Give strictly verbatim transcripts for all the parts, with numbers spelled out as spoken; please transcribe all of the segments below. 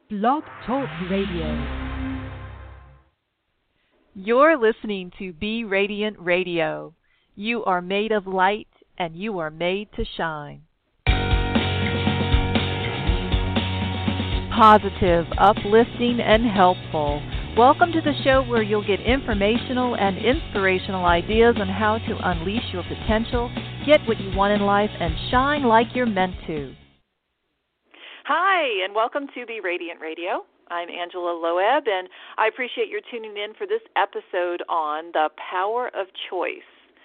Blog Talk Radio. You're listening to Be Radiant Radio. You are made of light, and you are made to shine. Positive, uplifting, and helpful. Welcome to the show where you'll get informational and inspirational ideas on how to unleash your potential, get what you want in life, and shine like you're meant to. Hi, and welcome to Be Radiant Radio. I'm Angela Loeb, and I appreciate your tuning in for this episode on the power of choice.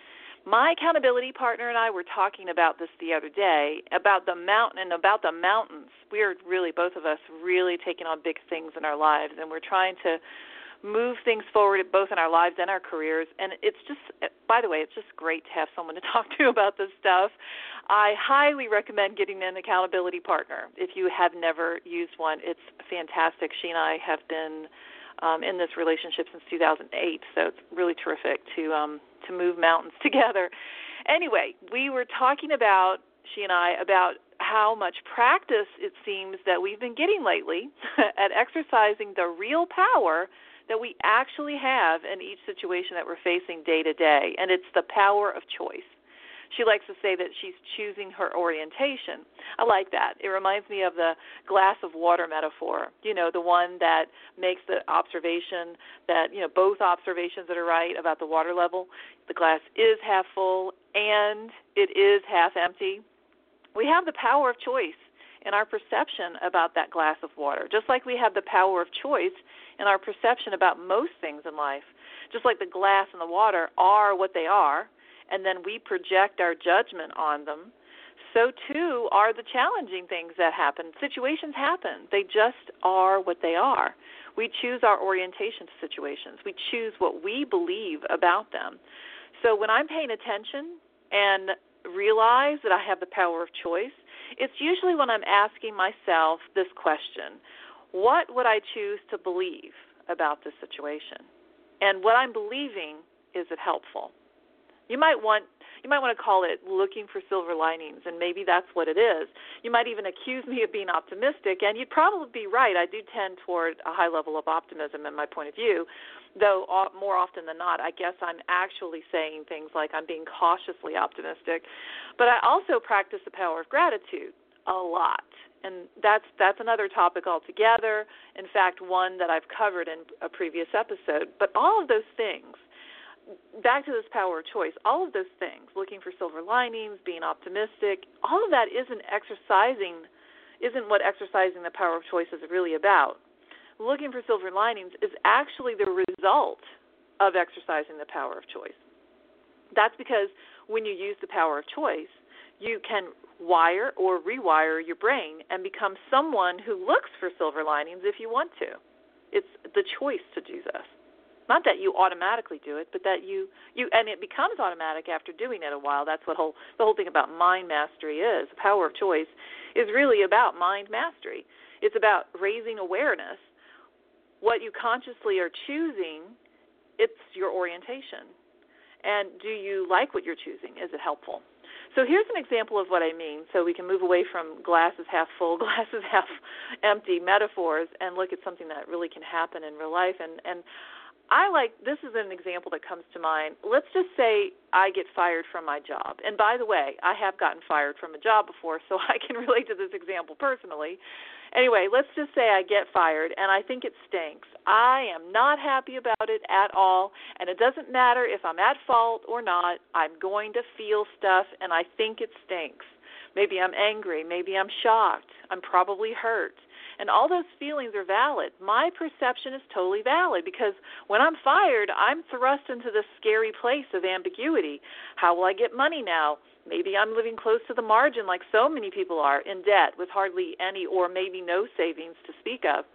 My accountability partner and I were talking about this the other day, about the mountain and about the mountains. We are really, both of us, really taking on big things in our lives, and we're trying to move things forward both in our lives and our careers. And it's just, by the way, it's just great to have someone to talk to about this stuff. I highly recommend getting an accountability partner if you have never used one. It's fantastic. She and I have been um, in this relationship since two thousand eight, so it's really terrific to um, to move mountains together. Anyway, we were talking about, she and I, about how much practice it seems that we've been getting lately at exercising the real power that we actually have in each situation that we're facing day to day, and it's the power of choice. She likes to say that she's choosing her orientation. I like that. It reminds me of the glass of water metaphor, you know, the one that makes the observation that, you know, both observations that are right about the water level. The glass is half full and it is half empty. We have the power of choice in our perception about that glass of water, just like we have the power of choice in our perception about most things in life. Just like the glass and the water are what they are, and then we project our judgment on them, so too are the challenging things that happen. Situations happen. They just are what they are. We choose our orientation to situations. We choose what we believe about them. So when I'm paying attention and realize that I have the power of choice, it's usually when I'm asking myself this question: what would I choose to believe about this situation? And what I'm believing, is it helpful? You might want you might want to call it looking for silver linings, and maybe that's what it is. You might even accuse me of being optimistic, and you'd probably be right. I do tend toward a high level of optimism in my point of view, though more often than not, I guess I'm actually saying things like I'm being cautiously optimistic. But I also practice the power of gratitude a lot, and that's that's another topic altogether. In fact, one that I've covered in a previous episode. But all of those things, back to this power of choice, all of those things, looking for silver linings, being optimistic, all of that isn't exercising, isn't what exercising the power of choice is really about. Looking for silver linings is actually the result of exercising the power of choice. That's because when you use the power of choice, you can wire or rewire your brain and become someone who looks for silver linings if you want to. It's the choice to do this. Not that you automatically do it, but that you, you and it becomes automatic after doing it a while. That's what whole, the whole thing about mind mastery is. The power of choice is really about mind mastery. It's about raising awareness. What you consciously are choosing, it's your orientation. And do you like what you're choosing? Is it helpful? So here's an example of what I mean, so we can move away from glasses half full, glasses half empty metaphors and look at something that really can happen in real life. And, and I like, this is an example that comes to mind. Let's just say I get fired from my job. And by the way, I have gotten fired from a job before, so I can relate to this example personally. Anyway, let's just say I get fired, and I think it stinks. I am not happy about it at all, and it doesn't matter if I'm at fault or not. I'm going to feel stuff, and I think it stinks. Maybe I'm angry. Maybe I'm shocked. I'm probably hurt. And all those feelings are valid. My perception is totally valid because when I'm fired, I'm thrust into this scary place of ambiguity. How will I get money now? Maybe I'm living close to the margin like so many people are, in debt with hardly any or maybe no savings to speak of.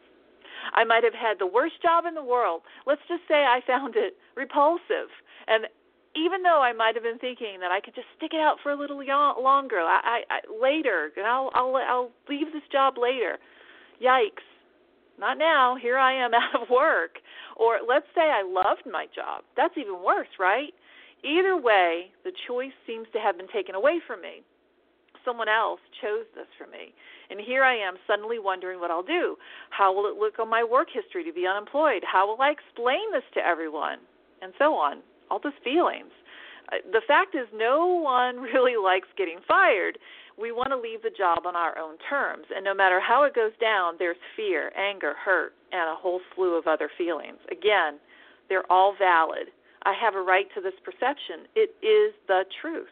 I might have had the worst job in the world. Let's just say I found it repulsive. And even though I might have been thinking that I could just stick it out for a little longer, I, I, I, later, and I'll, I'll, I'll leave this job later. Yikes, not now, here I am out of work. Or let's say I loved my job. That's even worse, right? Either way, the choice seems to have been taken away from me. someone else chose this for me. And here I am suddenly wondering what I'll do. How will it look on my work history to be unemployed? How will I explain this to everyone? And so on. All those feelings. The fact is, no one really likes getting fired. We want to leave the job on our own terms. And no matter how it goes down, there's fear, anger, hurt, and a whole slew of other feelings. Again, they're all valid. I have a right to this perception. It is the truth.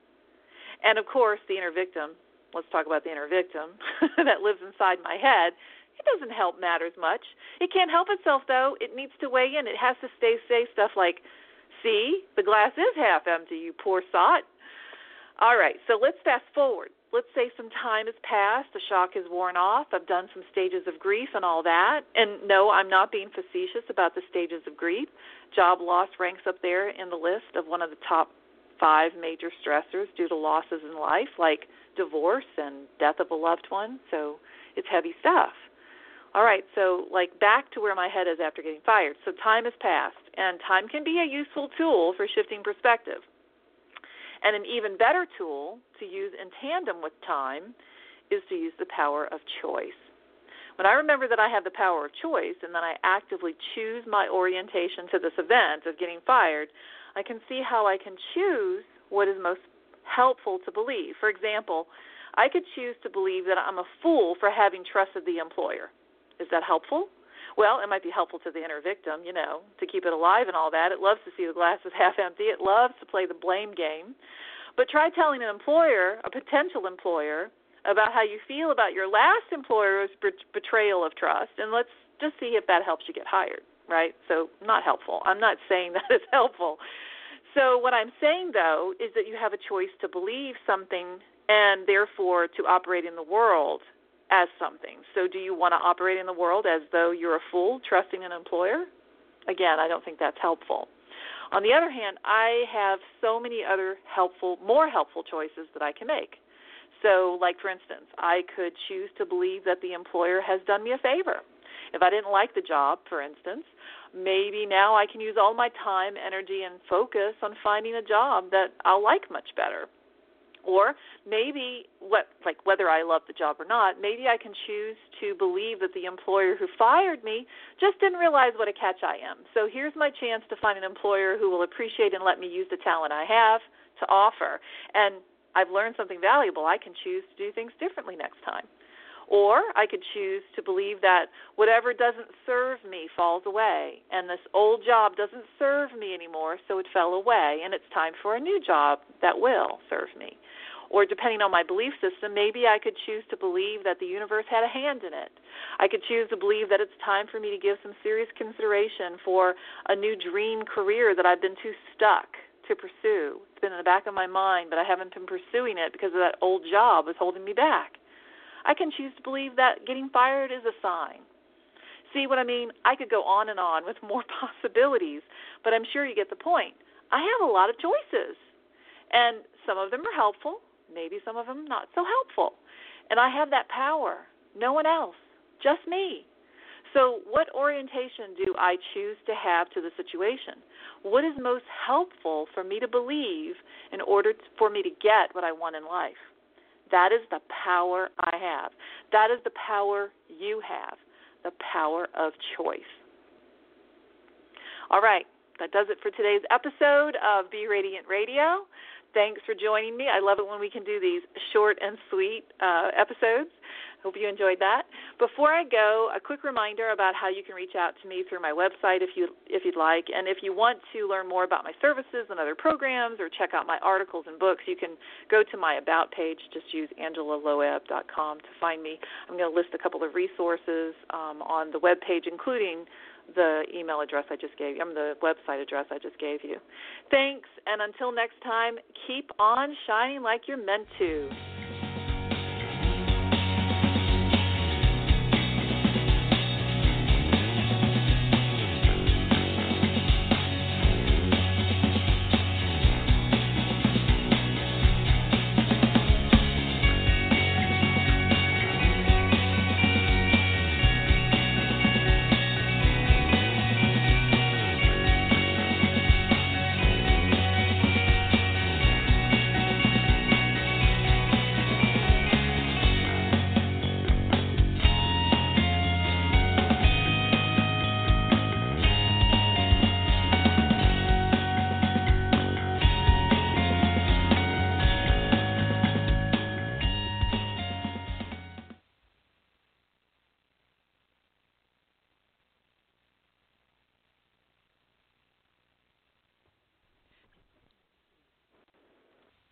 And, of course, the inner victim, let's talk about the inner victim that lives inside my head, it doesn't help matters much. It can't help itself, though. It needs to weigh in. It has to stay, say stuff like, see, the glass is half empty, you poor sot. All right, so let's fast forward. Let's say some time has passed, the shock has worn off, I've done some stages of grief and all that. And no, I'm not being facetious about the stages of grief. Job loss ranks up there in the list of one of the top five major stressors due to losses in life, like divorce and death of a loved one. So it's heavy stuff. All right, so like back to where my head is after getting fired. So time has passed, and time can be a useful tool for shifting perspective. And an even better tool to use in tandem with time is to use the power of choice. When I remember that I have the power of choice and that I actively choose my orientation to this event of getting fired, I can see how I can choose what is most helpful to believe. For example, I could choose to believe that I'm a fool for having trusted the employer. Is that helpful? Well, it might be helpful to the inner victim, you know, to keep it alive and all that. It loves to see the glass is half empty. It loves to play the blame game. But try telling an employer, a potential employer, about how you feel about your last employer's betrayal of trust, and let's just see if that helps you get hired, right? So not helpful. I'm not saying that it's helpful. So what I'm saying, though, is that you have a choice to believe something and therefore to operate in the world as something. So do you want to operate in the world as though you're a fool trusting an employer? Again, I don't think that's helpful. On the other hand, I have so many other helpful, more helpful choices that I can make. So, like, for instance, I could choose to believe that the employer has done me a favor. If I didn't like the job, for instance, maybe now I can use all my time, energy, and focus on finding a job that I'll like much better. Or maybe, what, like whether I love the job or not, maybe I can choose to believe that the employer who fired me just didn't realize what a catch I am. So here's my chance to find an employer who will appreciate and let me use the talent I have to offer. And I've learned something valuable. I can choose to do things differently next time. Or I could choose to believe that whatever doesn't serve me falls away, and this old job doesn't serve me anymore, so it fell away, and it's time for a new job that will serve me. Or depending on my belief system, maybe I could choose to believe that the universe had a hand in it. I could choose to believe that it's time for me to give some serious consideration for a new dream career that I've been too stuck to pursue. It's been in the back of my mind, but I haven't been pursuing it because of that old job was holding me back. I can choose to believe that getting fired is a sign. See what I mean? I could go on and on with more possibilities, but I'm sure you get the point. I have a lot of choices, and some of them are helpful, maybe some of them not so helpful. And I have that power. No one else, just me. So what orientation do I choose to have to the situation? What is most helpful for me to believe in order for me to get what I want in life? That is the power I have. That is the power you have, the power of choice. All right, that does it for today's episode of Be Radiant Radio. Thanks for joining me. I love it when we can do these short and sweet uh, episodes. Hope you enjoyed that. Before I go, a quick reminder about how you can reach out to me through my website if, you, if you'd like. And if you want to learn more about my services and other programs or check out my articles and books, you can go to my About page. Just use angela loeb dot com to find me. I'm going to list a couple of resources um, on the web page, including the email address I just gave you, I mean the website address I just gave you. Thanks, and until next time, keep on shining like you're meant to.